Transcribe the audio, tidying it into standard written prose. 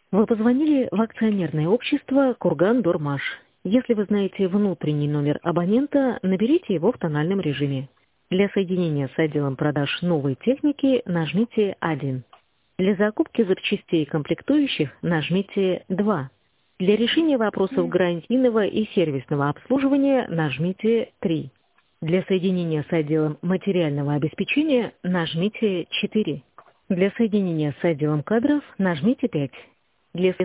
Вы позвонили в акционерное общество «Курган-Дормаш». Если вы знаете внутренний номер абонента, наберите его в тональном режиме. Для соединения с отделом продаж новой техники нажмите 1. Для закупки запчастей и комплектующих нажмите 2. Для решения вопросов гарантийного и сервисного обслуживания нажмите 3. Для соединения с отделом материального обеспечения нажмите 4. Для соединения с отделом кадров нажмите 5. Для